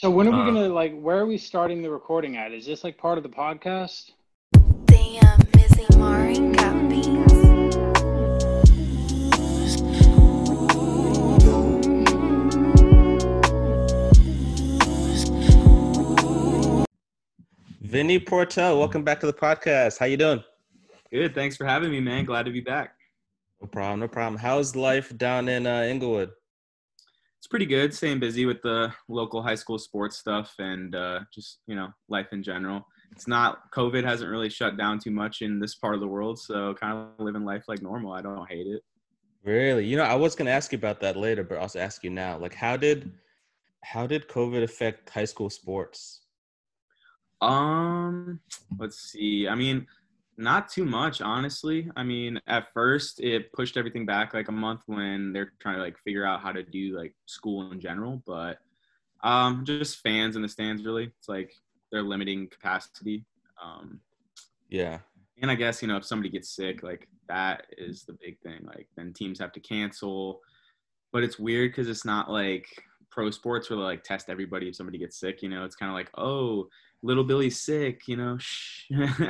So when are we Uh, gonna where are we starting the recording at? Is this like part of the podcast? Damn, Missy Marin got beats. Vinny Portel, welcome back to the podcast. How you doing? Good. Thanks for having me, man. Glad to be back. No problem, no problem. How's life down in Inglewood? It's pretty good. Staying busy with the local high school sports stuff and just, life in general. It's not, COVID hasn't really shut down too much in this part of the world. So kind of living life like normal. I don't hate it. Really? I was gonna ask you about that later, but I'll also ask you now. Like, how did COVID affect high school sports? Let's see. I mean, not too much, honestly. I mean, at first it pushed everything back like a month when they're trying to like figure out how to do like school in general, but just fans in the stands really. It's like they're limiting capacity. Um Yeah. and I guess, if somebody gets sick, like that is the big thing. Like then teams have to cancel. But it's weird because it's not like pro sports where they like test everybody if somebody gets sick, It's kind of like, oh, little Billy's sick, shh.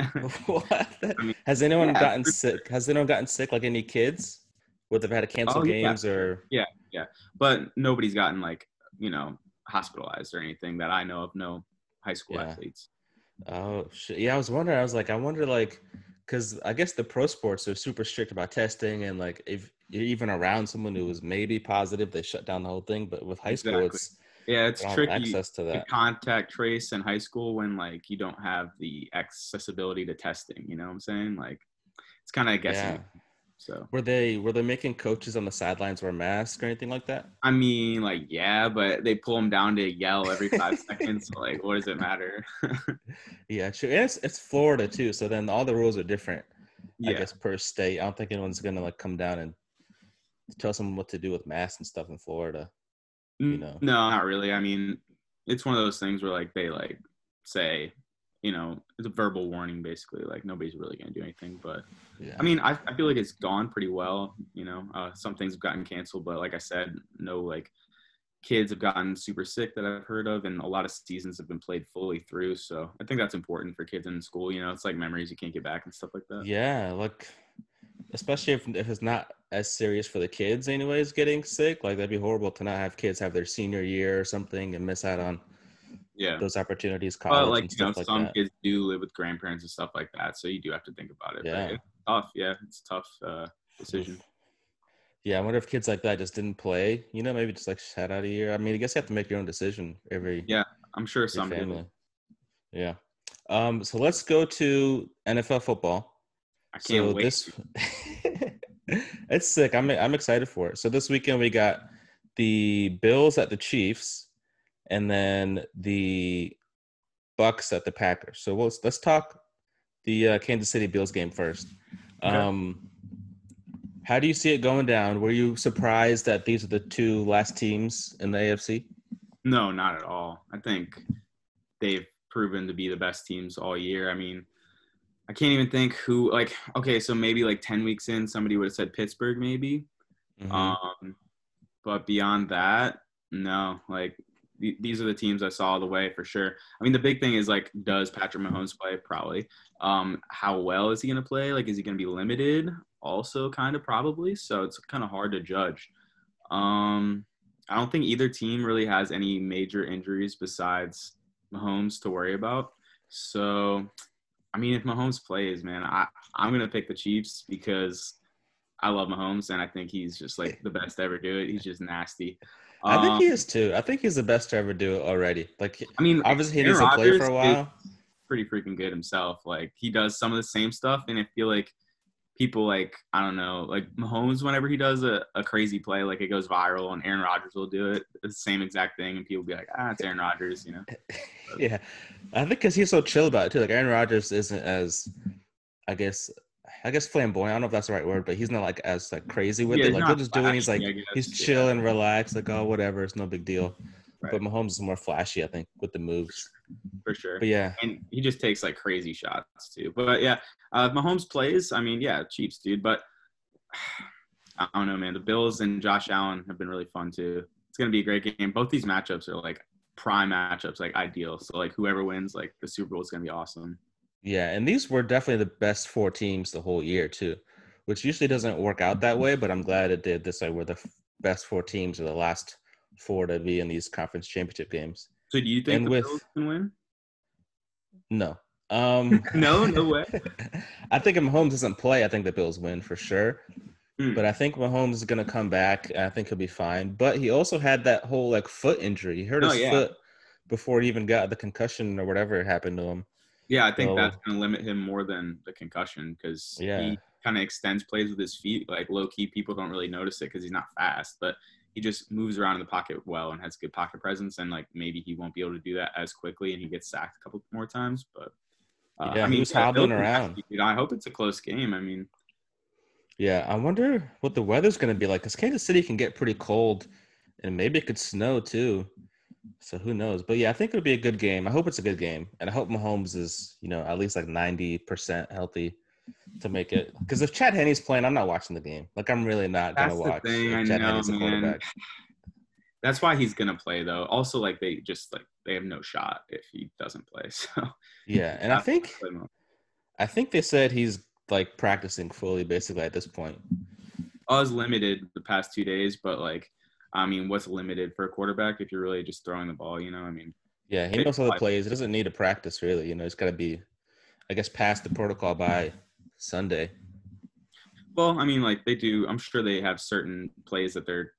What? I mean, Has anyone yeah. gotten sick? Has anyone gotten sick? Like any kids? Would they've had to cancel Oh, yeah. games or? Yeah, yeah. But nobody's gotten like, hospitalized or anything that I know of, no high school Yeah. athletes. Oh shit! Yeah, I was wondering. I wonder like, because I guess the pro sports are super strict about testing, and like if you're even around someone who was maybe positive, they shut down the whole thing. But with high school, Exactly. Yeah, it's they don't have tricky access to to that. contact trace in high school when like you don't have the accessibility to testing, you know what I'm saying? Like it's kind of guessing. Yeah. So Were they making coaches on the sidelines wear masks or anything like that? I mean, like, yeah, but they pull them down to yell every 5 seconds. So, like, what does it matter? Yeah, sure. And it's Florida too, so then all the rules are different, I Yeah. guess, per state. I don't think anyone's gonna like come down and tell someone what to do with masks and stuff in Florida. No, not really. I mean, it's one of those things where, like, they, like, say, it's a verbal warning, basically. Like, nobody's really going to do anything. But, Yeah. I mean, I feel like it's gone pretty well, Some things have gotten canceled. But, like I said, no, like, kids have gotten super sick that I've heard of, and a lot of seasons have been played fully through. So I think that's important for kids in school. It's like memories you can't get back and stuff like that. Yeah, like especially if it's not as serious for the kids anyways, getting sick. Like that'd be horrible to not have kids have their senior year or something and miss out on Yeah. those opportunities, But college like, and stuff like some that. kids do live with grandparents and stuff like that. So you do have to think about it. Yeah. But it's tough. Yeah. It's a tough decision. Yeah, I wonder if kids like that just didn't play, maybe just like sat out a year. I mean, I guess you have to make your own decision every Yeah. I'm sure every some family. do. Yeah. So let's go to NFL football. I can't So wait. this it's sick. I'm excited for it. So this weekend we got the Bills at the Chiefs, and then the Bucks at the Packers. So let's talk the Kansas City Bills game first. Okay. How do you see it going down? Were you surprised that these are the two last teams in the AFC? No, not at all. I think they've proven to be the best teams all year. I mean, I can't even think who, like, okay, so maybe like 10 weeks in, somebody would have said Pittsburgh maybe. Mm-hmm. But beyond that, no, like these are the teams I saw all the way for sure. I mean, the big thing is like, does Patrick Mahomes play? Probably. How well is he going to play? Like, is he going to be limited? Also, kind of probably. So it's kind of hard to judge. I don't think either team really has any major injuries besides Mahomes to worry about. So, I mean, if Mahomes plays, man, I'm going to pick the Chiefs because I love Mahomes, and I think he's just like the best to ever do it. He's just nasty. I think Um, he is too. I think he's the best to ever do it already. Like, I mean, obviously he Aaron doesn't play for Rodgers a is while. pretty freaking good himself. Like he does some of the same stuff, and I feel like people like, I don't know, like Mahomes, whenever he does a crazy play, like it goes viral, and Aaron Rodgers will do it the same exact thing, and people be like, it's Aaron Rodgers. Yeah, I think because he's so chill about it too. Like Aaron Rodgers isn't as, I guess flamboyant. I don't know if that's the right word, but he's not like as like crazy with Yeah, it. he's Like he'll not just do it. And he's like flashy, I he's guess. chill Yeah, and relaxed. Like oh whatever, it's no big deal. right, But Mahomes is more flashy, I think, with the moves. for sure. But yeah, And he just takes like crazy shots too. But yeah, if Mahomes plays, I mean, yeah, Chiefs, dude. But I don't know, man. The Bills and Josh Allen have been really fun too. It's gonna be a great game. Both these matchups are like prime matchups, like ideal. So like whoever wins, like the Super Bowl is gonna be awesome. Yeah, and these were definitely the best 4 teams the whole year too, which usually doesn't work out that way. But I'm glad it did this way, where the best 4 teams are the last 4 to be in these conference championship games. So do you think And the with Bills can win? no, No way. I think if Mahomes doesn't play, I think the Bills win for sure. Hmm. But I think Mahomes is going to come back. And I think he'll be fine. But he also had that whole like foot injury. He hurt Oh his yeah, foot before he even got the concussion or whatever happened to him. yeah. I think that's So gonna limit him more than the concussion because yeah, he kind of extends plays with his feet. Like low key, people don't really notice it because he's not fast, but he just moves around in the pocket well and has good pocket presence. And like maybe he won't be able to do that as quickly, and he gets sacked a couple more times. But yeah, I he mean, was yeah, Bills hobbling can around. actually, I hope it's a close game. I mean, Yeah, I wonder what the weather's going to be like because Kansas City can get pretty cold, and maybe it could snow too. So who knows? But yeah, I think it'll be a good game. I hope it's a good game, and I hope Mahomes is at least like 90% healthy to make it. Because if Chad Henney's playing, I'm not watching the game. Like I'm really not gonna that's the watch thing. I if Chad know, Henney's the man. quarterback. That's why he's gonna play though. Also, like they have no shot if he doesn't play. So Yeah, and have to play him. I think they said he's like practicing fully basically at this point. I was limited the past 2 days, but like, I mean, what's limited for a quarterback if you're really just throwing the ball? I mean, Yeah, he knows all the plays. He doesn't need to practice really. He's got to be, I guess, past the protocol by Sunday. well, I mean, like they do. I'm sure they have certain plays that they're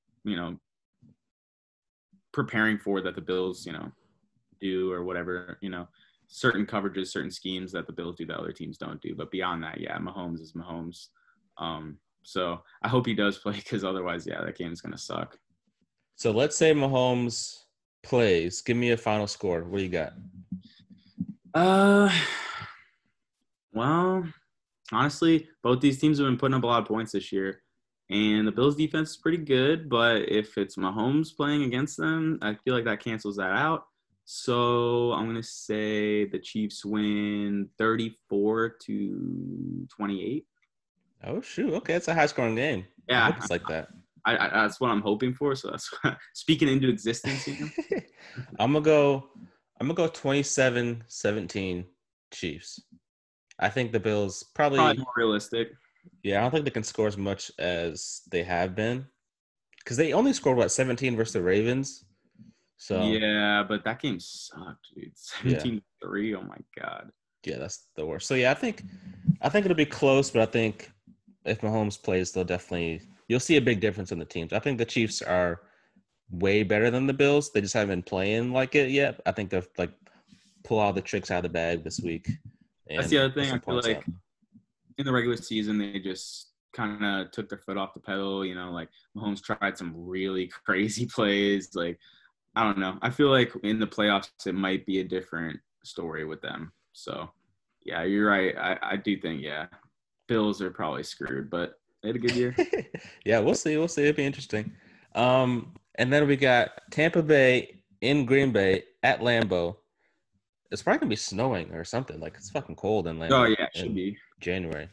preparing for that the Bills do or whatever. Certain coverages, certain schemes that the Bills do that other teams don't do. But beyond that, yeah, Mahomes is Mahomes. So I hope he does play because otherwise, yeah, that game is gonna suck. So let's say Mahomes plays. Give me a final score. What do you got? Well, honestly, both these teams have been putting up a lot of points this year, and the Bills' defense is pretty good. But if it's Mahomes playing against them, I feel like that cancels that out. So I'm gonna say the Chiefs win 34-28. Oh shoot! Okay, it's a high-scoring game. I Yeah, hope it's like that. that's what I'm hoping for. So that's speaking into existence. I'm gonna go 27-17 Chiefs. I think the Bills Probably probably. more realistic. Yeah, I don't think they can score as much as they have been because they only scored 17 versus the Ravens. So Yeah, but that game sucked, dude. 17-3. Oh my god. yeah, that's the worst. So yeah, I think it'll be close, but I think if Mahomes plays, you'll see a big difference in the teams. I think the Chiefs are way better than the Bills. They just haven't been playing like it yet. I think they'll like pull all the tricks out of the bag this week. That's the other put thing. some I feel points like up. in the regular season, they just kind of took their foot off the pedal. Like Mahomes tried some really crazy plays. Like, I don't know. I feel like in the playoffs, it might be a different story with them. So, yeah, you're right. I do think, yeah, Bills are probably screwed, but they had a good year. Yeah, we'll see. We'll see. It'll be interesting. And then we got Tampa Bay in Green Bay at Lambeau. It's probably gonna be snowing or something. Like it's fucking cold in Lambeau. Oh, yeah, it should in be. January.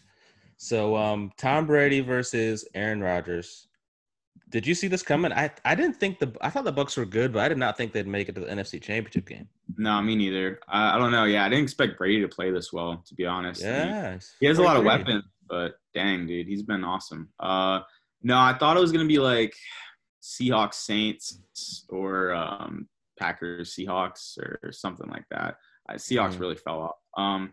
So Tom Brady versus Aaron Rodgers. Did you see this coming? I didn't think I thought the Bucks were good, but I did not think they'd make it to the NFC Championship game. No, me neither. I don't know. Yeah, I didn't expect Brady to play this well, to be honest. Yeah, He has a I lot of agree. weapons, but dang, dude, he's been awesome. No, I thought it was gonna be like Seahawks Saints or Packers Seahawks or something like that. Seahawks really fell off.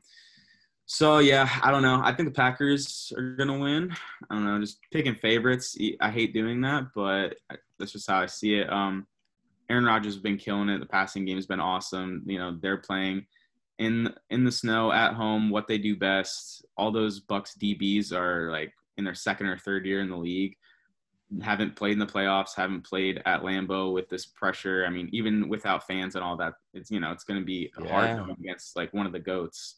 So yeah, I don't know. I think the Packers are gonna win. I don't know, just picking favorites. I hate doing that, but that's just how I see it. Aaron Rodgers has been killing it. The passing game has been awesome. They're playing in the snow at home, what they do best. All those Bucks DBs are like in their second or third year in the league. Haven't played in the playoffs, haven't played at Lambeau with this pressure. I mean, even without fans and all that, it's it's going to be hard going against like one of the GOATs.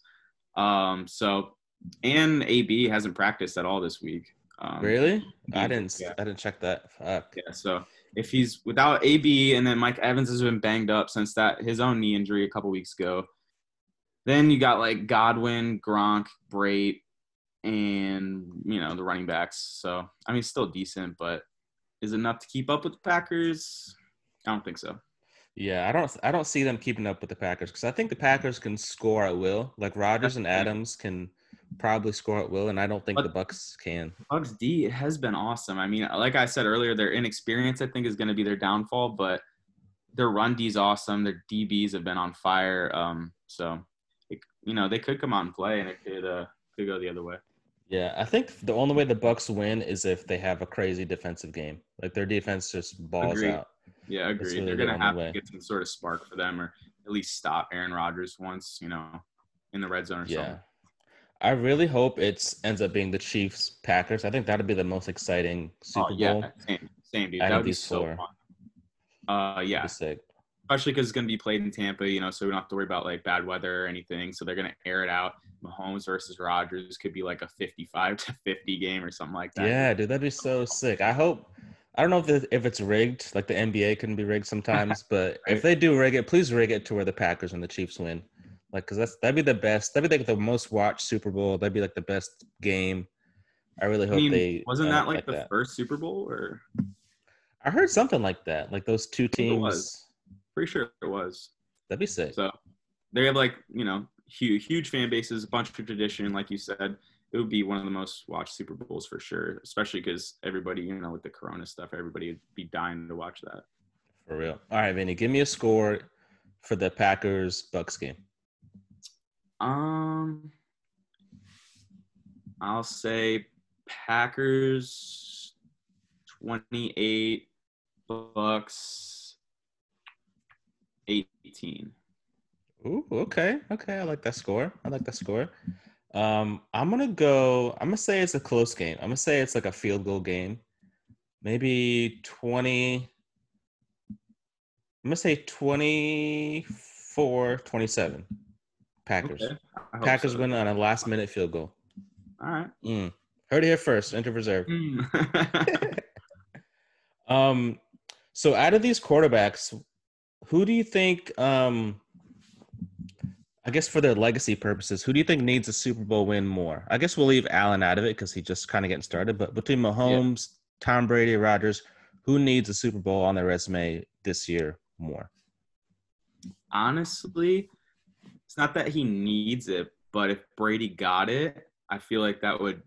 So, and AB hasn't practiced at all this week. Really? I didn't check that. Fuck. Yeah. So if he's without AB and then Mike Evans has been banged up since his own knee injury a couple weeks ago, then you got like Godwin, Gronk, Brait, and the running backs. So I mean, still decent, but is it enough to keep up with the Packers? I don't think so. Yeah, I don't see them keeping up with the Packers because I think the Packers can score at will. Like Rodgers That's and the thing. Adams can probably score at will, and I don't think the But Bucks can. Bucks D has been awesome. I mean, like I said earlier, their inexperience I think is going to be their downfall, but their run D is awesome. Their DBs have been on fire. So they could come out and play, and it could go the other way. Yeah, I think the only way the Bucks win is if they have a crazy defensive game. Like their defense just balls Agreed. out. Yeah, That's agreed. really They're the gonna only have way. to get some sort of spark for them, or at least stop Aaron Rodgers once, in the red zone or Yeah. something. I really hope it ends up being the Chiefs Packers. I think that'd be the most exciting Super Bowl Same, dude. out That of would be these so four. fun. That'd Yeah, be sick. especially because it's gonna be played in Tampa, so we don't have to worry about like bad weather or anything. So they're gonna air it out. Mahomes versus Rodgers could be like a 55-50 game or something like that. Yeah, dude, that'd be so sick. I hope. I don't know if it's rigged, like the NBA can be rigged sometimes, but if Right. they do rig it, please rig it to where the Packers and the Chiefs win. Like, cause that'd be the best. That'd be like the most watched Super Bowl. That'd be like the best game. I really I hope mean, they wasn't end that up like like the that. first Super Bowl, or I heard something like that. Like those two I think it was. teams. Pretty sure it was. That'd be sick. So they have like huge fan bases, a bunch of tradition, like you said. It would be one of the most watched Super Bowls for sure, especially because everybody, with the Corona stuff, everybody would be dying to watch that. For real. All right, Vinny, give me a score for the Packers Bucks game. I'll say Packers 28, Bucks 18. Ooh, okay. I like that score. I'm gonna say it's a close game. I'm gonna say it's like a field goal game. Maybe 20. I'm gonna say 24-27. Packers. Okay. I hope Packers so. win on a last minute field goal. All right. Heard it here first. Enter reserve. Mm. So out of these quarterbacks, who do you think I guess for their legacy purposes, who do you think needs a Super Bowl win more? I guess we'll leave Allen out of it because he's just kind of getting started. But between Mahomes, Tom Brady, Rodgers, who needs a Super Bowl on their resume this year more? Honestly, it's not that he needs it, but if Brady got it, I feel like that would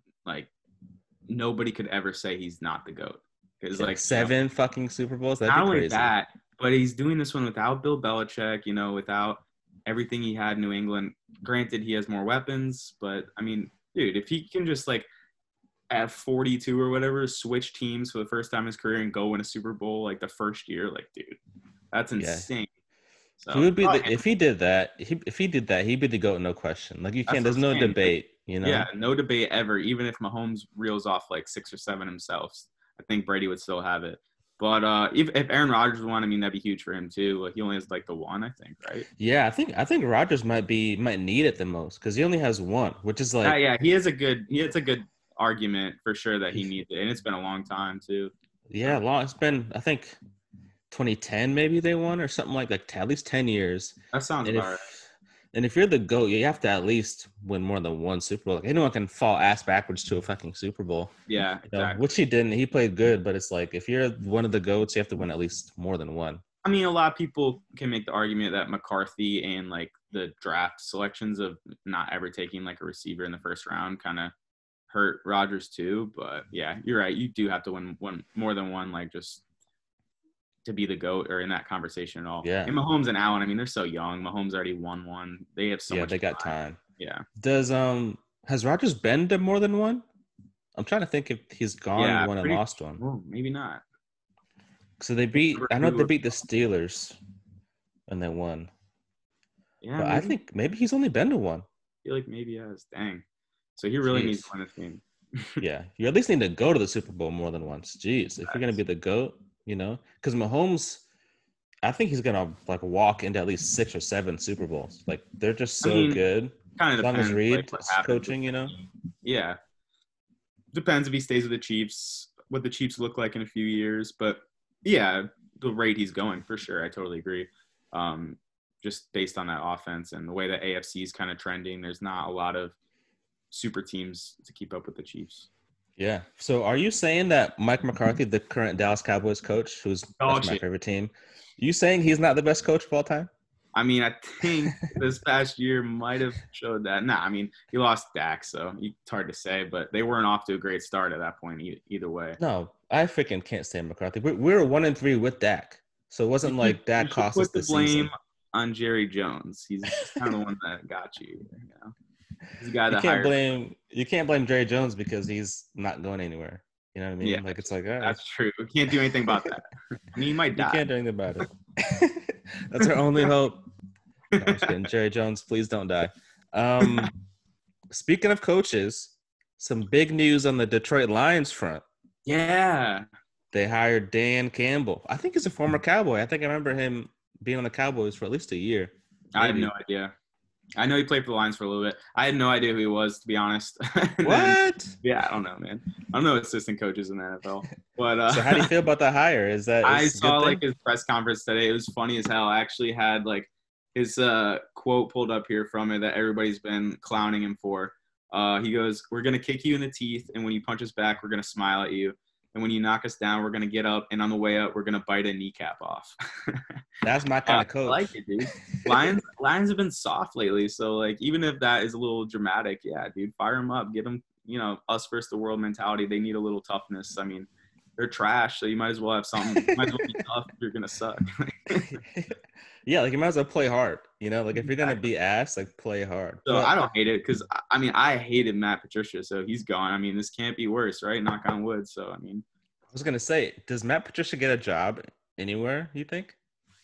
nobody could ever say he's not the GOAT. Because Like 7 fucking Super Bowls? That'd not be only crazy. that, but he's doing this one without Bill Belichick, without everything he had in New England. Granted, he has more weapons, but I mean, dude, if he can just at 42 or whatever, switch teams for the first time in his career and go win a Super Bowl the first year, dude, that's insane. So, He would be if he did that, he'd be the GOAT, no question. Like you can't. That's There's what I'm no saying. debate. Yeah, no debate ever. Even if Mahomes reels off 6 or 7 himself, I think Brady would still have it. But if Aaron Rodgers won, I mean that'd be huge for him too. He only has the one, I think, right? Yeah, I think Rodgers might need it the most because he only has one, which is Yeah, he has a good argument for sure that he needs it, and it's been a long time too. Yeah, long. It's been I think 2010 maybe they won or something like at least 10 years. That sounds And about right. And if you're the GOAT, you have to at least win more than one Super Bowl. Like anyone can fall ass backwards to a fucking Super Bowl. Yeah, exactly. Which he didn't. He played good, but it's if you're one of the GOATs, you have to win at least more than one. I mean, a lot of people can make the argument that McCarthy and the draft selections of not ever taking a receiver in the first round kind of hurt Rodgers too. But yeah, you're right. You do have to win more than one, just to be the GOAT or in that conversation at all. Yeah. And Mahomes and Allen, I mean, they're so young. Mahomes already won one. They have so much they got time. Yeah. Has Rodgers been to more than one? I'm trying to think if he's gone one and lost one. Well, maybe not. So I know they beat the Steelers and they won. Yeah. But I think maybe he's only been to one. I feel like maybe he has. Dang. So he really needs to win this game. Yeah. You at least need to go to the Super Bowl more than once. Jeez. If you're going to be the GOAT, because Mahomes, I think he's going to walk into at least 6 or 7 Super Bowls. They're just so good. Kind of as long as depends, Reed's coaching, Yeah. Depends if he stays with the Chiefs, what the Chiefs look like in a few years. But yeah, the rate he's going for sure. I totally agree. Just based on that offense and the way that AFC is kind of trending, there's not a lot of super teams to keep up with the Chiefs. Yeah. So are you saying that Mike McCarthy, the current Dallas Cowboys coach, Dog that's my shit. favorite team, you saying he's not the best coach of all time? I mean, I think this past year might have showed that. Nah, I mean, he lost Dak, so it's hard to say, but they weren't off to a great start at that point either way. No, I freaking can't stand McCarthy. We were 1-3 with Dak, so it wasn't like You Dak should cost us put the the blame season. on Jerry Jones. He's kind of the one that got you. He's the guy You that can't hired. blame Jerry Jones because he's not going anywhere. You know what I mean? Yeah, Like it's like, all right, that's true. We can't do anything about that. I mean, he might you die. can't do anything about it. That's our only hope. No, I'm just kidding. Jerry Jones, please don't die. Speaking of coaches, some big news on the Detroit Lions front. Yeah. They hired Dan Campbell. I think he's a former Cowboy. I think I remember him being on the Cowboys for at least a year. I had Maybe. no idea. I know he played for the Lions for a little bit. I had no idea who he was, to be honest. And then- What? yeah, I don't know, man. I don't know assistant coaches in the NFL. But So how do you feel about the hire? Is that I is it a good saw thing? like his press conference today. It was funny as hell. I actually had like his quote pulled up here from it that everybody's been clowning him for. He goes, "We're gonna kick you in the teeth, and when you punch us back, we're gonna smile at you. And when you knock us down, we're gonna get up, and on the way up, we're gonna bite a kneecap off." That's my kind of coach. I like it, dude. Lions have been soft lately, so like even if that is a little dramatic, yeah, dude, fire them up, give them, us versus the world mentality. They need a little toughness. I mean, they're trash, so you might as well have something. You might as well be tough if you're gonna suck. Yeah, like you might as well play hard. Like if you're gonna be ass, like play hard. So But I don't hate it because I mean I hated Matt Patricia, so he's gone. I mean this can't be worse, right? Knock on wood. So I mean, I was gonna say, does Matt Patricia get a job anywhere? You think?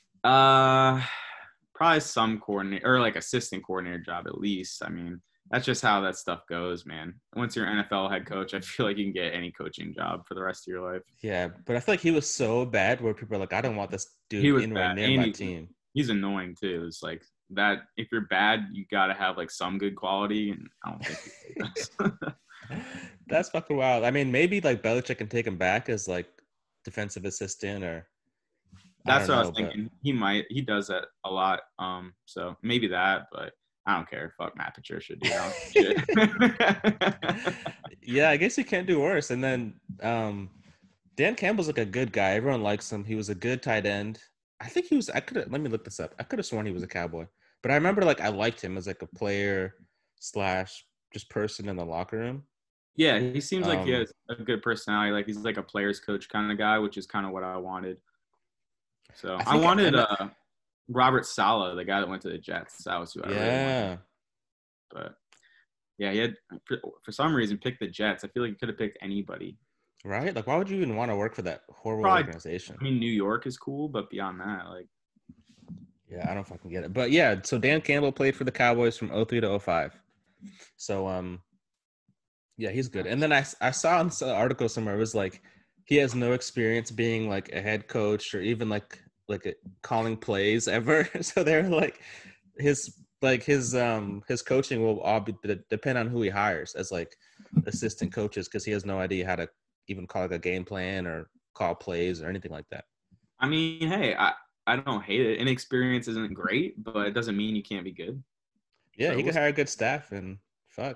probably some coordinator or like assistant coordinator job at least. I mean that's just how that stuff goes, man. Once you're an NFL head coach, I feel like you can get any coaching job for the rest of your life. Yeah, but I feel like he was so bad where people are like, I don't want this He dude was anywhere bad. near And my he- team. He's annoying too. It's like that. If you're bad, you gotta have like some good quality, and I don't think he does. That's fucking wild. I mean, maybe like Belichick can take him back as like defensive assistant or. That's what I was but- thinking. He does that a lot. So maybe that, but I don't care. Fuck Matt Patricia, dude. I don't give a shit. Yeah, I guess you can't do worse. And then Dan Campbell's like a good guy. Everyone likes him. He was a good tight end. I think he was. Let me look this up. I could have sworn he was a Cowboy, but I remember like I liked him as like a player / just person in the locker room. Yeah, he seems like he Um, has a good personality. Like he's like a player's coach kind of guy, which is kind of what I wanted. So I I think wanted Robert Saleh, the guy that went to the Jets. That was who I really wanted. Yeah, But yeah, he had for some reason picked the Jets. I feel like he could have picked anybody. right. Like, why would you even want to work for that horrible Probably- organization? I mean, New York is cool, but beyond that, like Yeah, I don't fucking get it. But yeah, so Dan Campbell played for the Cowboys from 03 to 05. So yeah, he's good. And then I saw in some article somewhere it was like he has no experience being like a head coach or even like calling plays ever. So they're like his coaching will all depend on who he hires as like assistant coaches because he has no idea how to even call like a game plan or call plays or anything like that. I mean, hey, I don't hate it. Inexperience isn't great, but it doesn't mean you can't be good. Yeah, So he could hire good staff and fuck.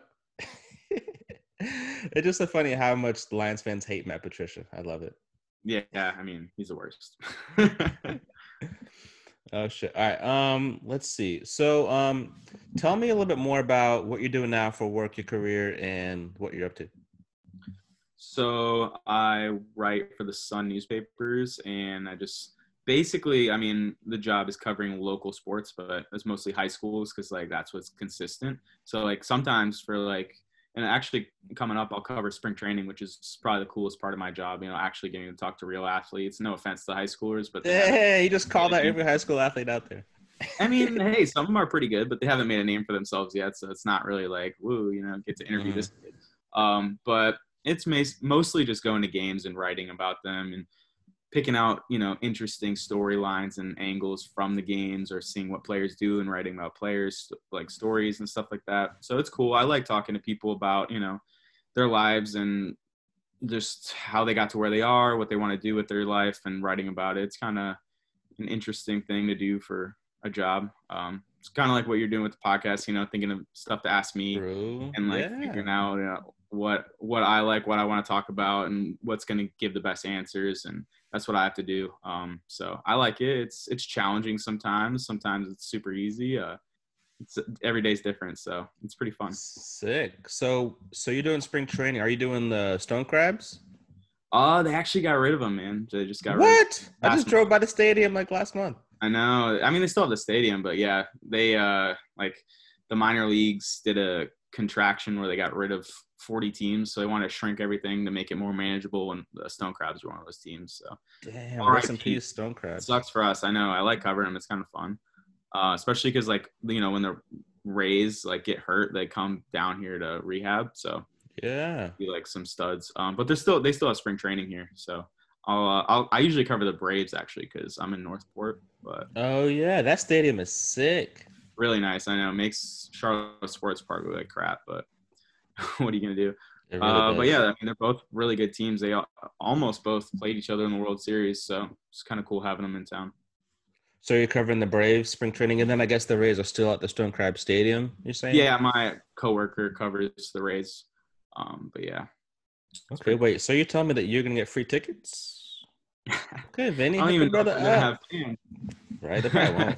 It's just so funny how much the Lions fans hate Matt Patricia. I love it. Yeah, I mean, he's the worst. Oh shit. All right. Let's see. So tell me a little bit more about what you're doing now for work, your career, and what you're up to. So I write for the Sun newspapers, and I just basically, I mean, the job is covering local sports, but it's mostly high schools because like that's what's consistent. So like sometimes for like, and actually coming up, I'll cover spring training, which is probably the coolest part of my job. Actually getting to talk to real athletes. No offense to high schoolers, but they haven't- Hey, you just called out every high school athlete out there. I mean, hey, some of them are pretty good, but they haven't made a name for themselves yet. So it's not really like, woo, get to interview this kid. But it's mostly just going to games and writing about them and picking out, interesting storylines and angles from the games or seeing what players do and writing about players, like stories and stuff like that. So it's cool. I like talking to people about, their lives and just how they got to where they are, what they want to do with their life and writing about it. It's kind of an interesting thing to do for a job. It's kind of like what you're doing with the podcast, thinking of stuff to ask me True. and like Yeah. figuring out what I like, what I want to talk about, and what's going to give the best answers, and that's what I have to do. So I like it. It's challenging sometimes. Sometimes it's super easy. It's every day's different, so it's pretty fun. Sick. So you're doing spring training. Are you doing the stone crabs? They actually got rid of them, man. They just got rid of What? I last just drove by the stadium like last month. I know. I mean, they still have the stadium, but yeah, they like the minor leagues did a contraction where they got rid of 40 teams, so they wanted to shrink everything to make it more manageable. And the Stone Crabs were one of those teams. So Damn, All rest right, in peace, stone crabs. sucks for us. I know. I like covering them. It's kind of fun, especially because like when the Rays like get hurt, they come down here to rehab. So Yeah. be like some studs. But they still have spring training here. So I usually cover the Braves actually because I'm in Northport, but Oh yeah, that stadium is sick. really nice. I know it makes Charlotte Sports Park look like crap, but what are you gonna do? It really But does. yeah, I mean they're both really good teams. They almost both played each other in the World Series, so it's kind of cool having them in town. So you're covering the Braves spring training, and then I guess the Rays are still at the Stone Crab Stadium. You're saying? Yeah, my coworker covers the Rays. But yeah, Okay, wait. So you're telling me that you're gonna get free tickets? Okay, Vinny, I don't hook even a know if brother they're gonna up. have fans. Right, they probably won't.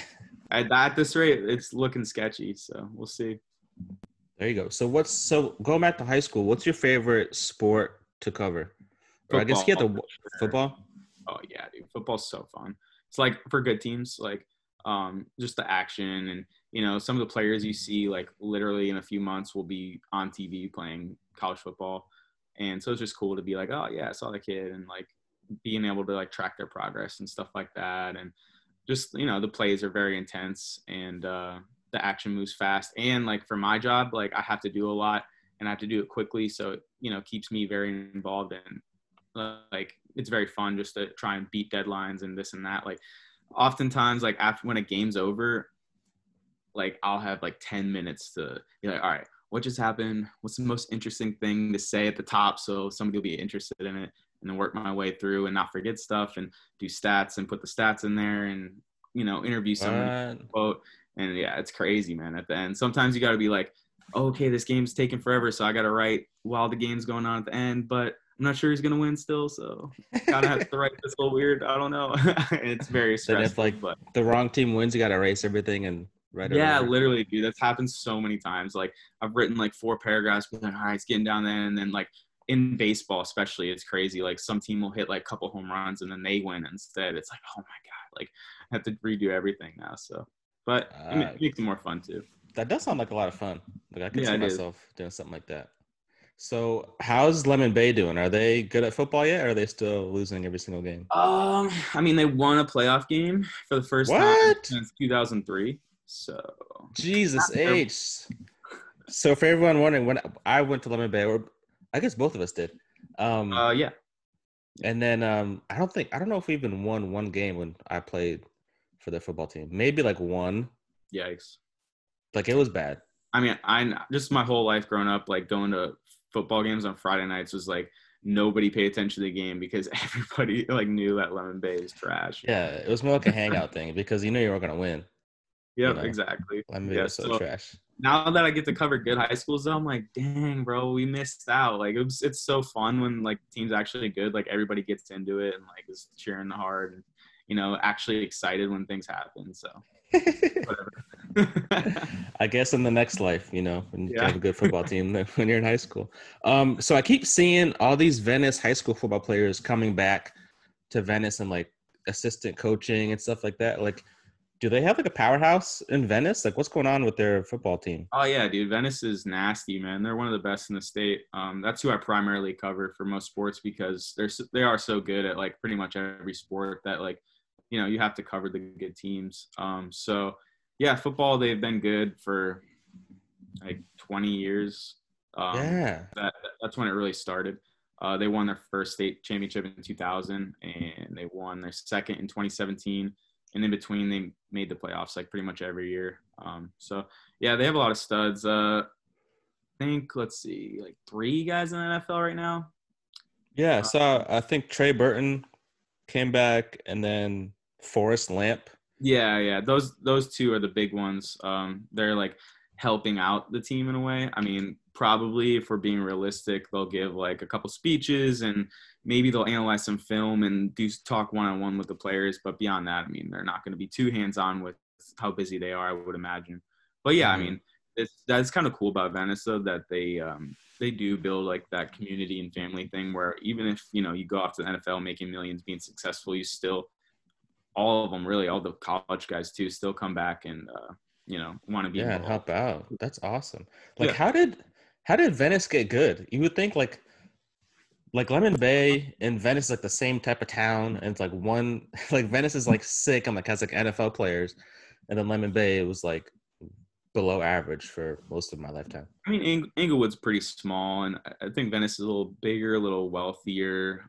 At this rate, it's looking sketchy. So we'll see. There you go. So going back to high school, what's your favorite sport to cover? Or I guess you Football, have the for sure. football. Oh yeah, dude. Football's so fun. It's like for good teams, like just the action and some of the players you see like literally in a few months will be on TV playing college football. And so it's just cool to be like, oh yeah, I saw the kid and like being able to like track their progress and stuff like that. And just, the plays are very intense and the action moves fast. And like for my job, like I have to do a lot and I have to do it quickly. So, it keeps me very involved and like it's very fun just to try and beat deadlines and this and that. Like oftentimes like after when a game's over, like I'll have like 10 minutes to be like, all right, what just happened? What's the most interesting thing to say at the top so somebody will be interested in it, and then work my way through and not forget stuff and do stats and put the stats in there and interview somebody What? quote. And yeah, it's crazy, man. At the end, sometimes you got to be like, oh, okay, this game's taking forever, so I got to write while the game's going on at the end, but I'm not sure he's gonna win still, so kind of have to write this little weird. I don't know. It's very Then if stressful, like but the wrong team wins, you gotta erase everything and write it yeah, over. literally, dude. That's happened so many times. Like I've written like 4 paragraphs, be like, all right, it's getting down there, and then like in baseball, especially, it's crazy. Like some team will hit like a couple home runs and then they win instead. It's like, oh my god, like I have to redo everything now. So, but it makes it more fun too. That does sound like a lot of fun. Like I could Yeah, see it is. myself doing something like that. So how's Lemon Bay doing? Are they good at football yet, or are they still losing every single game? I mean, they won a playoff game for the first time What? since 2003. So Jesus H. So for everyone wondering, when I went to Lemon Bay, or I guess both of us did. yeah, And then I don't know if we even won one game when I played for the football team. Maybe like one. yikes. Like it was bad. I mean, I just my whole life growing up, like going to football games on Friday nights was like nobody paid attention to the game because everybody like knew that Lemon Bay is trash. Yeah, it was more like a hangout thing because you were gonna win. Yep, know, exactly. Lemon Bay Yeah, was so so trash. now that I get to cover good high schools, though, I'm like, dang, bro, we missed out. Like it's so fun when like teams actually good, like everybody gets into it and like is cheering hard and actually excited when things happen. So whatever. I guess in the next life, when you Yeah. have a good football team when you're in high school. So I keep seeing all these Venice high school football players coming back to Venice and like assistant coaching and stuff like that. Like, do they have like a powerhouse in Venice? Like, what's going on with their football team? Oh yeah, dude, Venice is nasty, man. They're one of the best in the state. That's who I primarily cover for most sports because they are so good at like pretty much every sport that like you have to cover the good teams. So yeah, football they've been good for like 20 years. Yeah. That's when it really started. They won their first state championship in 2000, and they won their second in 2017. And in between, they made the playoffs like pretty much every year. So yeah, they have a lot of studs. I think let's see, like 3 guys in the NFL right now. Yeah. So I think Trey Burton came back, and then Forrest Lamp. Yeah. Those 2 are the big ones. They're like helping out the team in a way. I mean, probably, if we're being realistic, they'll give like a couple speeches and maybe they'll analyze some film and talk one-on-one with the players. But beyond that, I mean, they're not going to be too hands-on with how busy they are, I would imagine. But yeah, I mean, that's kind of cool about Venice, though, that they do build like that community and family thing where even if, you know, you go off to the NFL making millions, being successful, you still, all of them, really, all the college guys too, still come back and, you know, want to be and involved. help out. That's awesome. Like, Yeah. how did Venice get good? You would think like Lemon Bay and Venice is like the same type of town, and it's like one like Venice is like sick and like has like NFL players, and then Lemon Bay was like below average for most of my lifetime. I mean, Inglewood's pretty small, and I think Venice is a little bigger, a little wealthier.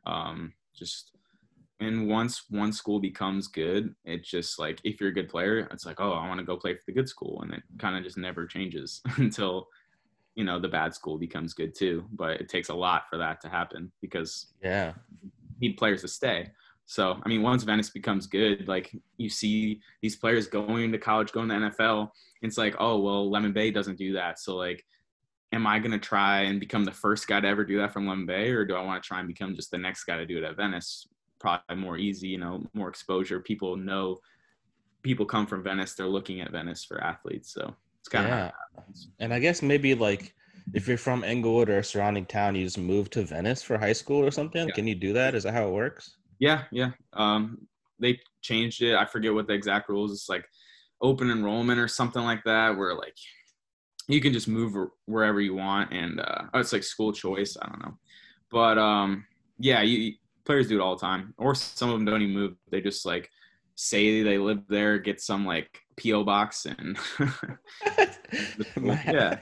And once one school becomes good, it's just like, if you're a good player, it's like, oh, I want to go play for the good school, and it kind of just never changes until, you know, the bad school becomes good too. But it takes a lot for that to happen because Yeah. need players to stay. So, I mean, once Venice becomes good, like you see these players going to college, going to NFL, it's like, oh, well, Lemon Bay doesn't do that. So, like, am I going to try and become the first guy to ever do that from Lemon Bay, or do I want to try and become just the next guy to do it at Venice? Probably more easy, you know, more exposure. People come from Venice. They're looking at Venice for athletes. So it's kind of, Yeah. And I guess maybe like if you're from Englewood or a surrounding town, you just move to Venice for high school or something. Yeah. Can you do that? Is that how it works? yeah. They changed it. I forget what the exact rules. It's like open enrollment or something like that, where like you can just move wherever you want, and it's like school choice. I don't know, but yeah, players do it all the time, or some of them don't even move. They just like say they live there, get some like PO box, and yeah.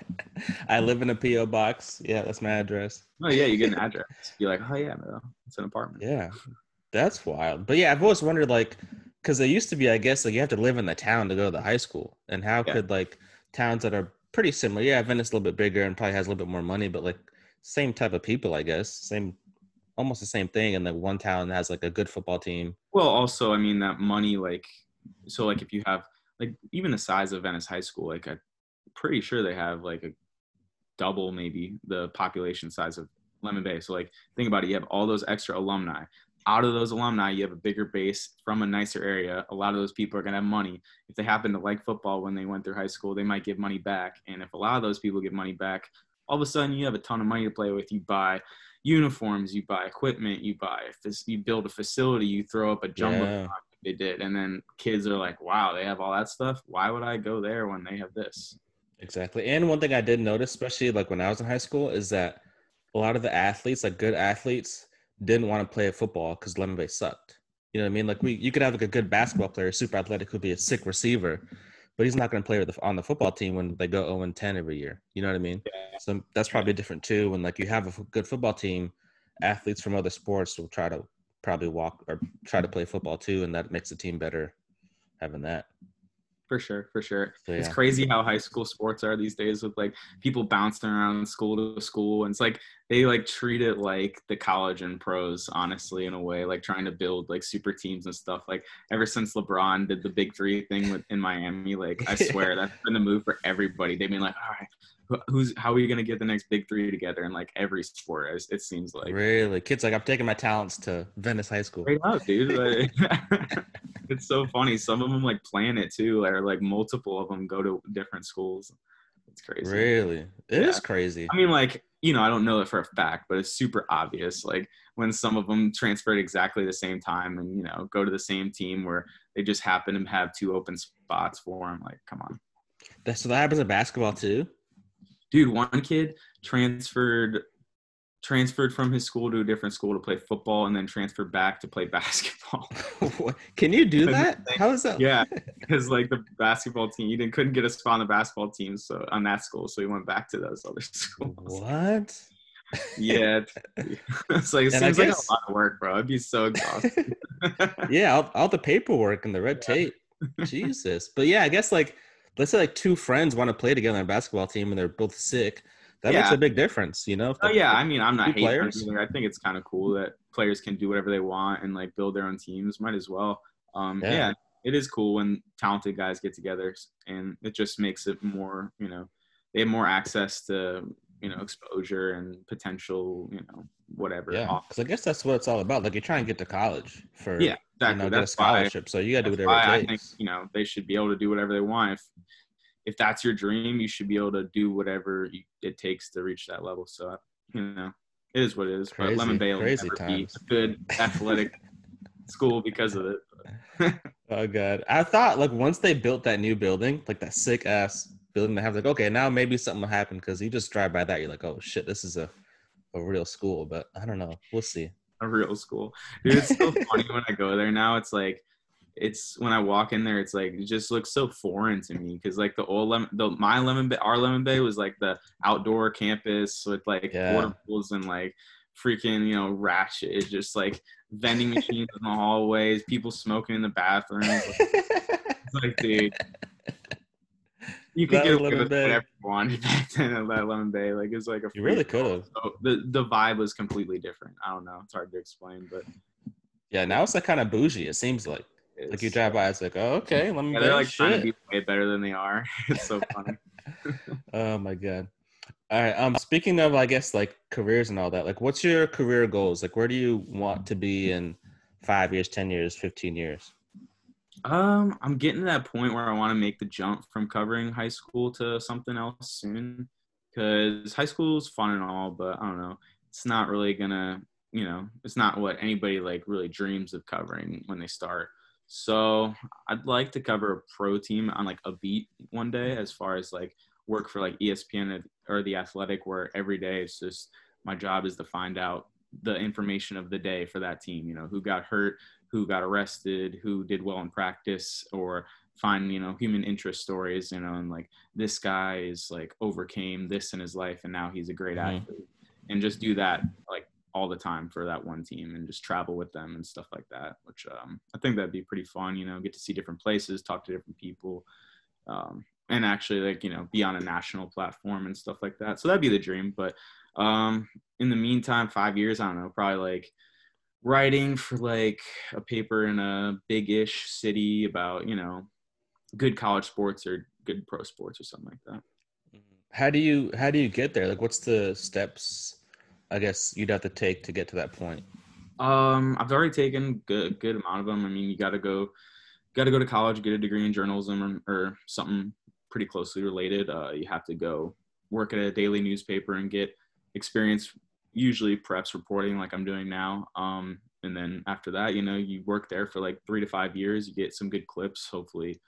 I live in a PO box. Yeah, that's my address. Oh yeah, you get an address. You're like, oh yeah, no, it's an apartment. Yeah, that's wild. But yeah, I've always wondered like, because there used to be, I guess, like you have to live in the town to go to the high school, and how Yeah. could like towns that are pretty similar? Yeah, Venice is a little bit bigger and probably has a little bit more money, but like same type of people, I guess, almost the same thing. And like one town has like a good football team. Well, also, I mean, that money, like, so like if you have like even the size of Venice High School, like I'm pretty sure they have like a double maybe the population size of Lemon Bay. So like think about it, you have all those extra alumni. Out of those alumni, you have a bigger base from a nicer area. A lot of those people are going to have money. If they happen to like football when they went through high school, they might give money back. And if a lot of those people give money back, all of a sudden you have a ton of money to play with. You buy uniforms, you buy equipment, you build a facility, you throw up a jumbo Yeah. they did. And then kids are like, wow, they have all that stuff. Why would I go there when they have this? Exactly. And one thing I did notice, especially like when I was in high school, is that a lot of the athletes, like good athletes, didn't want to play football because Lemon Bay sucked. You know what I mean? Like you could have like a good basketball player, super athletic, who'd be a sick receiver, but he's not going to play on the football team when they go 0-10 every year. You know what I mean? Yeah. So that's probably different too. When like you have a good football team, athletes from other sports will try to probably walk or try to play football too, and that makes the team better having that. For sure. So, It's yeah. crazy how high school sports are these days, with like people bouncing around school to school. And it's like they like treat it like the college and pros, honestly, in a way, like trying to build like super teams and stuff. Like ever since LeBron did the big three thing in Miami, like I swear that's been the move for everybody. They've been like, all right, how are you going to get the next big three together in like every sport? It seems like. Really, kids like I'm taking my talents to Venice High School. Straight up, dude. Like, it's so funny. Some of them like plan it too, or like multiple of them go to different schools. It's crazy. Really, it is Yeah. crazy. I mean, like, you know, I don't know it for a fact, but it's super obvious. Like when some of them transferred exactly the same time and, you know, go to the same team where they just happen to have two open spots for them. Like, come on. So that happens in basketball too. Dude, one kid transferred from his school to a different school to play football and then transferred back to play basketball. Can you do that? How is that? Yeah, because like the basketball team, he couldn't get a spot on the basketball team, so on that school, so he went back to those other schools. What? Yeah, it's like it And I seems like a guess- lot of work, bro. I'd be so exhausted. Yeah, all the paperwork and the red tape. Jesus. But yeah, I guess like let's say like two friends want to play together on a basketball team and they're both sick. That makes Yeah. a big difference, you know? Oh yeah, I mean, I'm not Two hating on it players? either. I think it's kind of cool that players can do whatever they want and like build their own teams. Might as well. Yeah. Yeah, it is cool when talented guys get together, and it just makes it more. You know, they have more access to exposure and potential, whatever. Yeah, off. because I guess that's what it's all about. Like you're trying to get to college for Yeah, exactly. get a That's why scholarship, so you got to do That's whatever why it I think, takes. they should be able to do whatever they want. If that's your dream, you should be able to do whatever it takes to reach that level. So, it is what it is. But Lemon Bay will Crazy never be times. a good athletic school because of it. Oh god, I thought like once they built that new building, like that sick ass building, they have like okay, now maybe something will happen because you just drive by that, you're like, oh shit, this is a real school. But I don't know, we'll see. A real school. Dude, it's so funny when I go there now. It's like, when I walk in there, it's like, it just looks so foreign to me. Cause like our Lemon Bay was like the outdoor campus with like water pools and like freaking, ratchet, just like vending machines in the hallways, people smoking in the bathrooms. It's like, dude, you could get away with whatever you wanted back then at that Lemon Bay. Like, it's like you really could have. So the vibe was completely different. I don't know. It's hard to explain, but yeah, now it's like kind of bougie. It seems like you drive by, it's like, oh, okay, Lemon Bay. They're like trying to be way better than they are. It's so funny. Oh my god. All right. Speaking of, I guess like careers and all that, like, what's your career goals? Like, where do you want to be in 5 years, 10 years, 15 years? I'm getting to that point where I want to make the jump from covering high school to something else soon, because high school is fun and all, but I don't know, it's not really gonna, it's not what anybody like really dreams of covering when they start. So I'd like to cover a pro team on like a beat one day, as far as like work for like ESPN or The Athletic, where every day it's just my job is to find out the information of the day for that team, who got hurt, who got arrested, who did well in practice, or find, human interest stories, and like this guy is like overcame this in his life and now he's a great athlete, and just do that like all the time for that one team and just travel with them and stuff like that, which I think that'd be pretty fun, get to see different places, talk to different people, and actually like, be on a national platform and stuff like that. So that'd be the dream. But in the meantime, 5 years, I don't know, probably like writing for like a paper in a big-ish city about, good college sports or good pro sports or something like that. How do you get there? Like, what's the steps, I guess, you'd have to take to get to that point? I've already taken good amount of them. I mean, you got to go to college, get a degree in journalism or something pretty closely related. You have to go work at a daily newspaper and get experience, usually preps reporting like I'm doing now. And then after that, you work there for like 3 to 5 years, you get some good clips. Hopefully,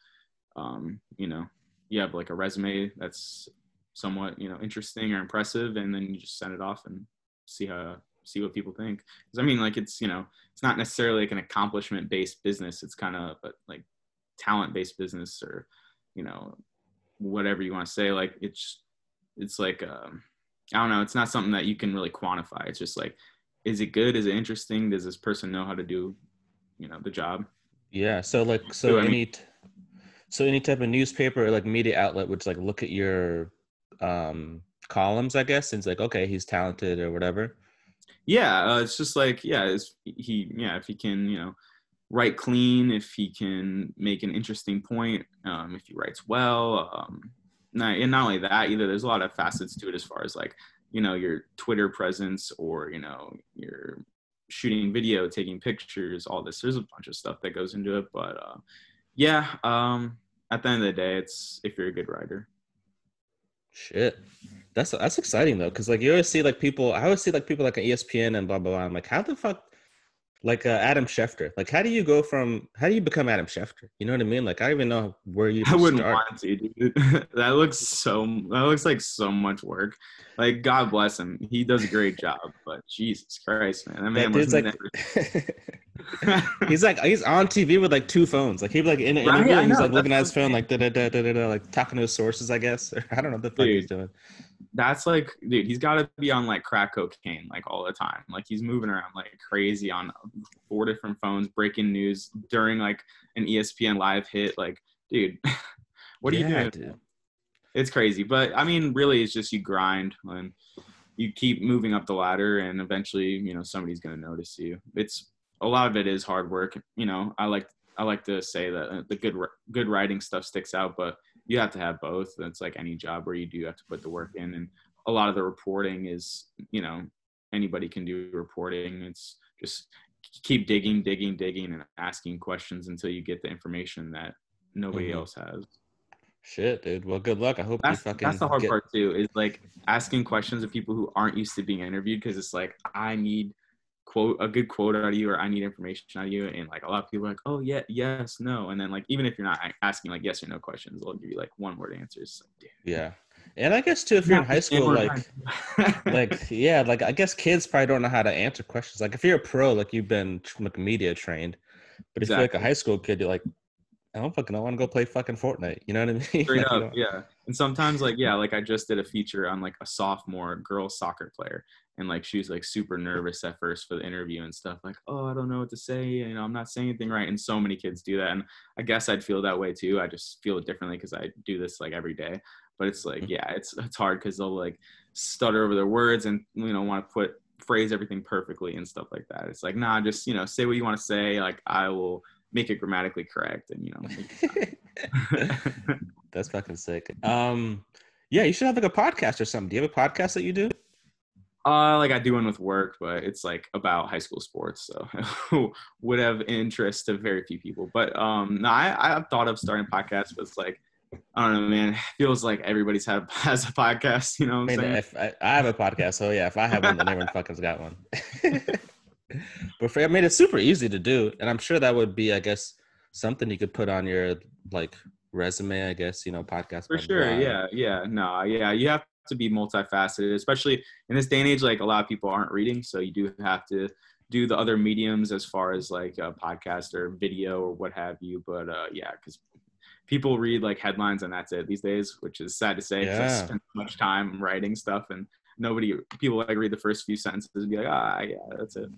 you have like a resume that's somewhat, interesting or impressive, and then you just send it off and see what people think. Because I mean, like, it's, it's not necessarily like an accomplishment based business. It's kind of like talent based business, or, whatever you want to say. Like, it's like, I don't know. It's not something that you can really quantify. It's just like, is it good? Is it interesting? Does this person know how to do, the job? Yeah. So like, any type of newspaper or like media outlet would like look at your columns, I guess, and it's like, okay, he's talented or whatever. Yeah. It's just like, if he can, write clean, if he can make an interesting point, if he writes well, and not only that either, there's a lot of facets to it as far as like, your Twitter presence, or, your shooting video, taking pictures, all this. There's a bunch of stuff that goes into it. But at the end of the day, it's if you're a good writer. Shit. That's exciting though, because like I always see like people like on ESPN and blah blah blah. I'm like, how the fuck, like Adam Schefter, like how do you become Adam Schefter? You know what I mean? Like I don't even know where you I wouldn't start. want to, dude. That looks like so much work. Like, God bless him, he does a great job, but Jesus Christ, man, that man was like he's on TV with like 2 phones. Like he'd be like in an interview and he's like looking at his phone, like like talking to his sources, I guess. Or I don't know what the fuck he's doing. That's like, dude, he's got to be on like crack cocaine like all the time. Like he's moving around like crazy on 4 different phones, breaking news during like an ESPN live hit. Like, dude, what are you doing? Dude. It's crazy. But I mean, really, it's just you grind and you keep moving up the ladder, and eventually, somebody's going to notice you. A lot of it is hard work. I like to say that the good writing stuff sticks out, but you have to have both. It's like any job where you do have to put the work in, and a lot of the reporting is, anybody can do reporting. It's just keep digging and asking questions until you get the information that nobody else has. Shit, dude. Well, good luck. I hope you fucking That's the hard part too, is like asking questions of people who aren't used to being interviewed, because it's like, I need a good quote out of you, or I need information out of you, and like a lot of people are like, oh yeah, yes, no, and then like even if you're not asking like yes or no questions, they'll give you like one word answers. Like, yeah. And I guess too, if you're in high school, like I guess kids probably don't know how to answer questions. Like if you're a pro, like you've been like media trained, but if you're like a high school kid, you're like, I don't fucking know. I want to go play fucking Fortnite. You know what I mean? Straight like, up, yeah. And sometimes, like, yeah, like I just did a feature on like a sophomore girls soccer player, and like she was like super nervous at first for the interview and stuff. Like, oh, I don't know what to say. I'm not saying anything right. And so many kids do that, and I guess I'd feel that way too. I just feel it differently because I do this like every day. But it's like, yeah, it's hard because they'll like stutter over their words and want to phrase everything perfectly and stuff like that. It's like, nah, just say what you want to say. Like I will make it grammatically correct, and That's fucking sick. Yeah, you should have like a podcast or something. Do you have a podcast that you do? Like I do one with work, but it's like about high school sports, so would have interest to very few people. But no, I've thought of starting a podcast, but it's like, I don't know, man. It feels like everybody's has a podcast. You know what I'm saying? If I have a podcast, so yeah, if I have one, then everyone fucking's got one. But I mean, it's super easy to do, and I'm sure that would be, I guess, something you could put on your like resume. I guess podcast for sure. Yeah. No, yeah, you have to be multifaceted, especially in this day and age. Like a lot of people aren't reading, so you do have to do the other mediums as far as like a podcast or video or what have you. But yeah, because people read like headlines and that's it these days, which is sad to say. Yeah. I spend so much time writing stuff, and people like read the first few sentences and be like, yeah, that's it.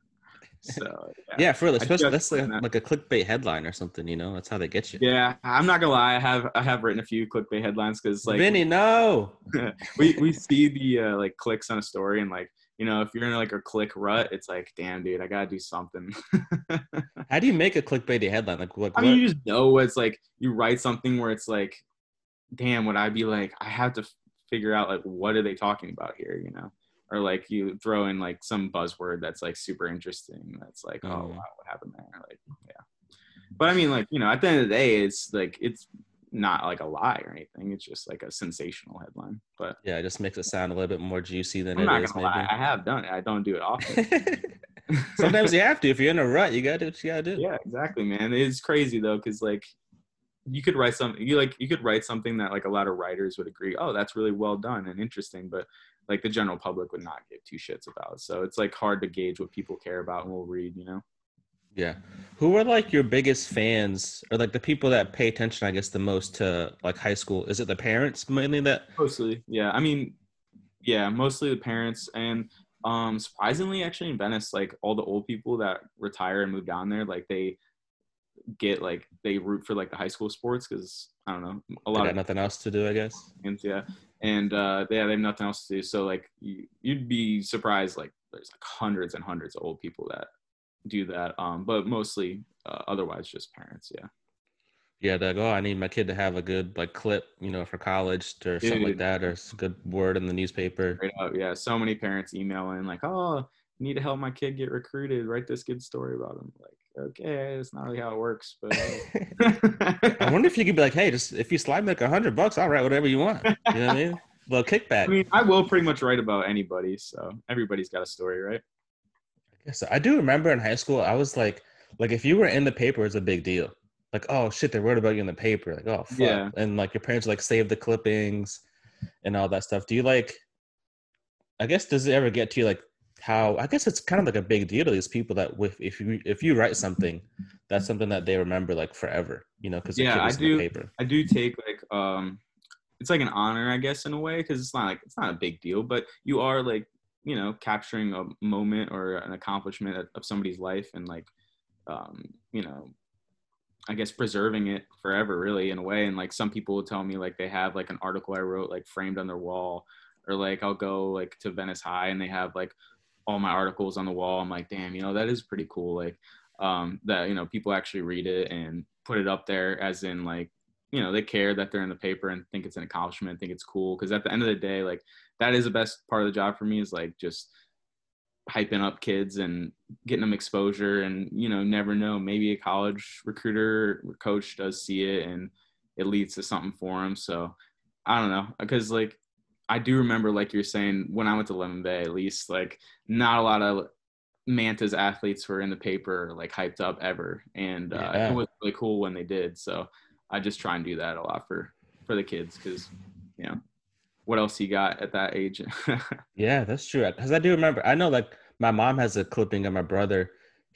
So yeah, for especially that's like a clickbait headline or something. That's how they get you. Yeah, I'm not gonna lie, I have written a few clickbait headlines because like Vinny, no, we see the like clicks on a story, and like if you're in like a click rut, it's like, damn, dude, I gotta do something. How do you make a clickbaity headline? Like what? I mean, you just know it's like you write something where it's like, damn, would I be like, I have to figure out like what are they talking about here, or like you throw in like some buzzword that's like super interesting. That's like, oh wow, what happened there? Like, yeah. But I mean, like, at the end of the day, it's like, it's not like a lie or anything. It's just like a sensational headline. But yeah, it just makes it sound a little bit more juicy than I'm not gonna lie. I have done it. I don't do it often. Sometimes you have to. If you're in a rut, you gotta do what you gotta do. Yeah, exactly, man. It's crazy though, because like you could write something you could write something that like a lot of writers would agree, oh, that's really well done and interesting, but like the general public would not give two shits about. So it's like hard to gauge what people care about and will read, Yeah. Who are like your biggest fans, or like the people that pay attention, I guess, the most to like high school? Is it the parents mainly that? Mostly, yeah. I mean, yeah, mostly the parents. And surprisingly, actually in Venice, like all the old people that retire and move down there, like they root for like the high school sports because I don't know, a lot of nothing else to do, I guess. Yeah. And they have nothing else to do. So like you'd be surprised, like there's like hundreds and hundreds of old people that do that. But mostly otherwise just parents. Yeah. Yeah, they go, I need my kid to have a good like clip, for college or something like that, or a good word in the newspaper. Straight up, yeah. So many parents email in like, oh, I need to help my kid get recruited. Write this good story about him. Like, okay, it's not really how it works, but I wonder if you could be like, hey, just if you slide me like $100, I'll write whatever you want. You know what I mean? A little kickback. I mean, I will pretty much write about anybody, so everybody's got a story, right? Yes, I do remember in high school, I was like if you were in the paper, it's a big deal. Like, oh shit, they wrote about you in the paper. Like, oh fuck. Yeah. And like your parents like save the clippings and all that stuff. Do you like? I guess does it ever get to you like? How I guess it's kind of like a big deal to these people that if you write something, that's something that they remember like forever, because yeah, I do take like it's like an honor, I guess, in a way, because it's not a big deal, but you are like capturing a moment or an accomplishment of somebody's life and like I guess preserving it forever, really, in a way. And like some people will tell me like they have like an article I wrote like framed on their wall, or like I'll go like to Venice High and they have like all my articles on the wall. I'm like, damn, that is pretty cool. Like that, people actually read it and put it up there as in like, you know, they care that they're in the paper and think it's an accomplishment, think it's cool. Because at the end of the day, like that is the best part of the job for me is like just hyping up kids and getting them exposure. And you know, never know, maybe a college recruiter or coach does see it and it leads to something for them. So I don't know, because like I do remember, like you're saying, when I went to Lemon Bay, at least like not a lot of Manta's athletes were in the paper like hyped up ever, and Yeah. it was really cool when they did. So I just try and do that a lot for the kids, because you know what else you got at that age. Yeah, that's true. Because I do remember. I know, like my mom has a clipping of my brother.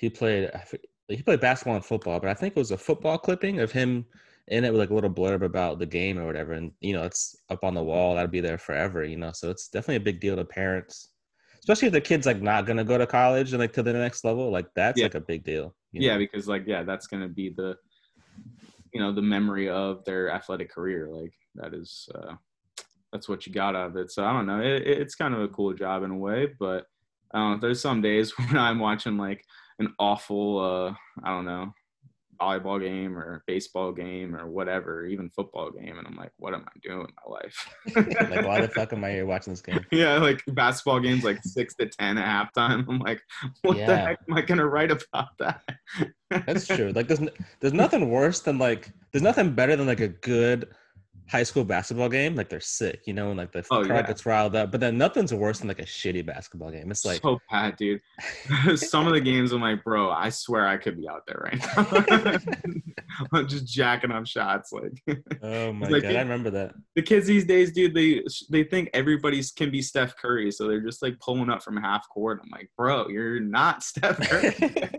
He played basketball and football, but I think it was a football clipping of him in it with like a little blurb about the game or whatever. And you know, it's up on the wall. That'll be there forever. You know, so it's definitely a big deal to parents, especially if the kid's like not gonna go to college and like to the next level. Like that's Yeah. like a big deal. You Yeah, know? because like that's gonna be the, you know, the memory of their athletic career. Like that is that's what you got out of it. So I don't know. It's kind of a cool job in a way, but there's some days when I'm watching like an awful I don't know, volleyball game or baseball game or whatever, even football game, and I'm like, what am I doing with my life? Like, why the fuck am I here watching this game? Yeah, like basketball games like 6-10 at halftime. I'm like, what the Yeah. heck am I gonna write about that? That's true. Like, there's nothing worse than there's nothing better than like a good high school basketball game. Like they're sick, you know, and like the Oh, crowd yeah. gets riled up. But then nothing's worse than like a shitty basketball game. It's like, So bad, dude. Some of the games I'm like, bro, I swear I could be out there right now. I'm just jacking up shots. Like, oh my like god, I remember that. the kids these days, dude, they think everybody's can be Steph Curry, so they're just like pulling up from half court. I'm like, bro, you're not Steph Curry.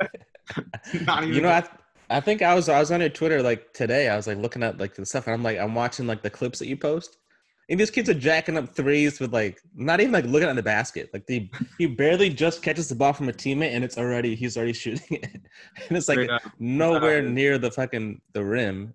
Not even You know, I think I was on your Twitter like today. I was like looking at like the stuff, and I'm watching like the clips that you post, and these kids are jacking up threes with like not even like looking at the basket. Like he barely just catches the ball from a teammate, and he's already shooting it, and it's like Straight up. nowhere near the rim.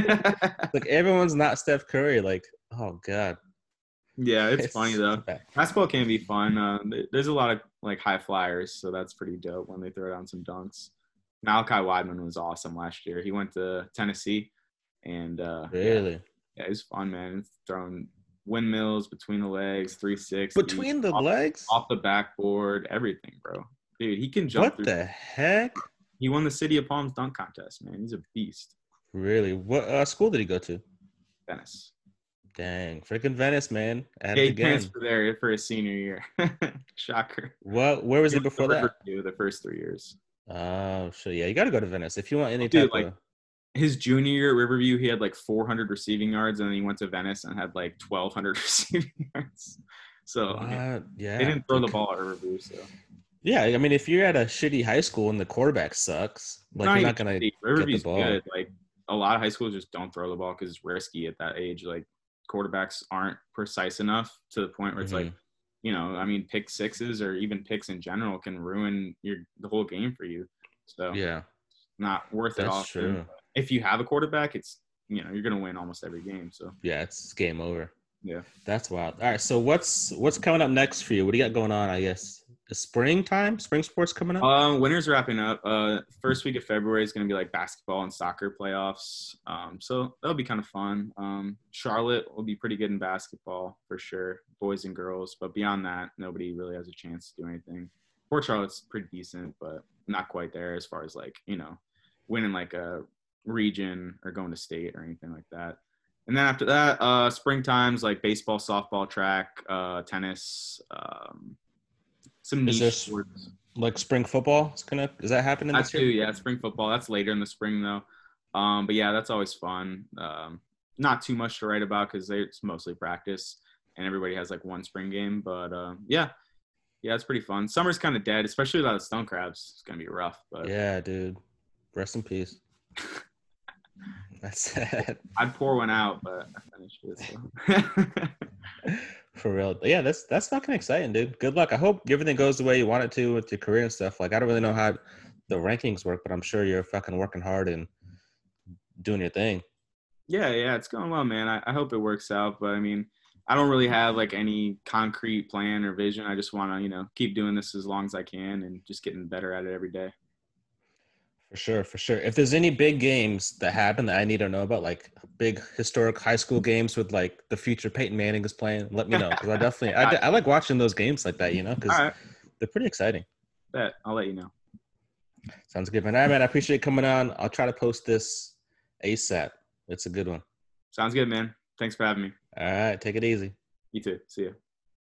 Like everyone's not Steph Curry. Like, oh god. Yeah, it's funny though. bad. Basketball can be fun. There's a lot of like high flyers, so that's pretty dope when they throw down some dunks. Malachi Wideman was awesome last year. He went to Tennessee, and Really? yeah, it was fun, man. Throwing windmills between the legs, 360 Between the legs? off the backboard, everything, bro. Dude, he can jump. What through. the heck? He won the City of Palms dunk contest, man. He's a beast. Really? What school did he go to? Venice. Dang, freaking Venice, man. At Yeah, it he again. transferred there for his senior year. Shocker. Where was he went to before that? Riverview the first 3 years. Oh, so yeah, you got to go to Venice if you want any Dude, type like, his junior year at Riverview, he had like 400 receiving yards, and then he went to Venice and had like 1,200 receiving yards. So of. Yeah. they didn't throw the ball at Riverview. So Yeah, I mean, if you're at a shitty high school and the quarterback sucks, like you're not gonna even- get the Riverview's ball. good. Like a lot of high schools just don't throw the ball because it's risky at that age. Like quarterbacks aren't precise enough to the point where it's like, you know, I mean, pick sixes or even picks in general can ruin the whole game for you. So Yeah, not worth it. that's Often. true. If you have a quarterback, it's, you know, you're gonna win almost every game. So Yeah, it's game over. yeah. That's wild. All right, so what's coming up next for you? What do you got going on? I guess the spring sports coming up. Winter's wrapping up. First week of February is going to be like basketball and soccer playoffs. So that'll be kind of fun. Charlotte will be pretty good in basketball for sure, boys and girls. But beyond that, nobody really has a chance to do anything. Port Charlotte's pretty decent, but not quite there as far as like, you know, winning like a region or going to state or anything like that. And then after that, springtime's like baseball, softball, track, tennis, some Is niche there sports. Like spring football? Is that happening That this too, year? yeah. Spring football. That's later in the spring though. But yeah, that's always fun. Not too much to write about because it's mostly practice, and everybody has like one spring game. But yeah, it's pretty fun. Summer's kind of dead, especially without the stone crabs. It's gonna be rough. But Yeah, dude. Rest in peace. That's sad. I'd pour one out, but I finished it. So. For real. Yeah, that's fucking exciting, dude. Good luck. I hope everything goes the way you want it to with your career and stuff. Like, I don't really know how the rankings work, but I'm sure you're fucking working hard and doing your thing. Yeah, it's going well, man. I hope it works out. But I mean, I don't really have like any concrete plan or vision. I just want to, you know, keep doing this as long as I can and just getting better at it every day. For sure, for sure. If there's any big games that happen that I need to know about, like big historic high school games with like the future Peyton Manning is playing, let me know because I definitely I like watching those games like that, because All right, they're pretty exciting. bet I'll let you know. Sounds good, man. All right, man. I appreciate coming on. I'll try to post this ASAP. It's a good one. Sounds good, man. Thanks for having me. All right, take it easy. You too. See ya.